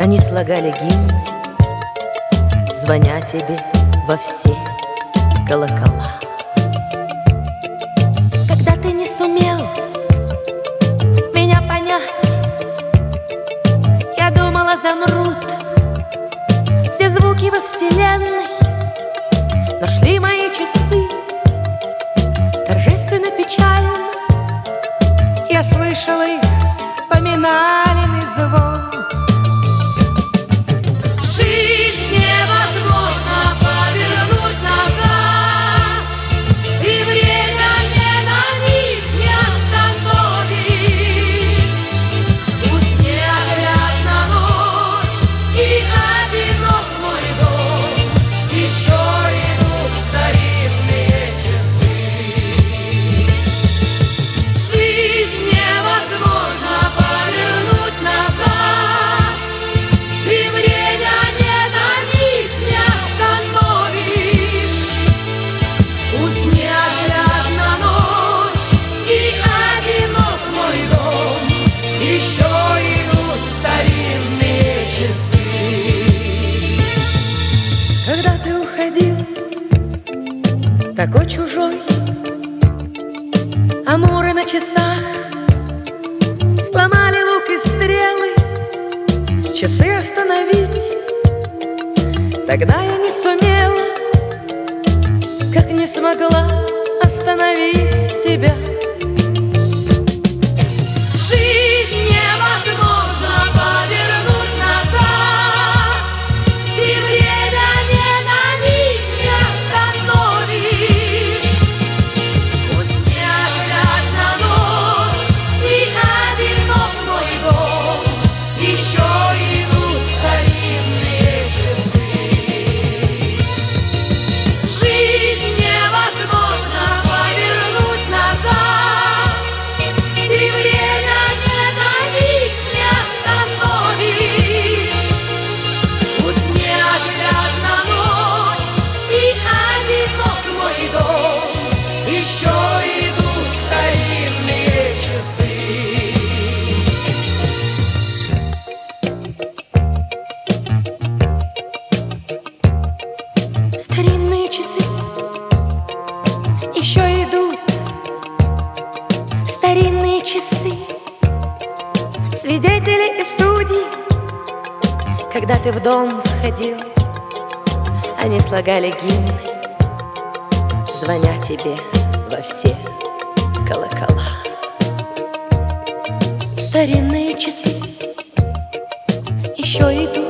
Они слагали гимн, звоня тебе во все колокола. Когда ты не сумел меня понять, я думала, замрут все звуки во вселенной. Но шли мои часы торжественно, печально. Я слышала их поминальный звон. Когда ты уходил, такой чужой, амуры на часах сломали лук и стрелы, часы остановить тогда я не сумела, как не смогла остановить тебя. Старинные часы еще идут, старинные часы, свидетели и судьи. Когда ты в дом входил, они слагали гимны, звоня тебе во все колокола. Старинные часы еще идут.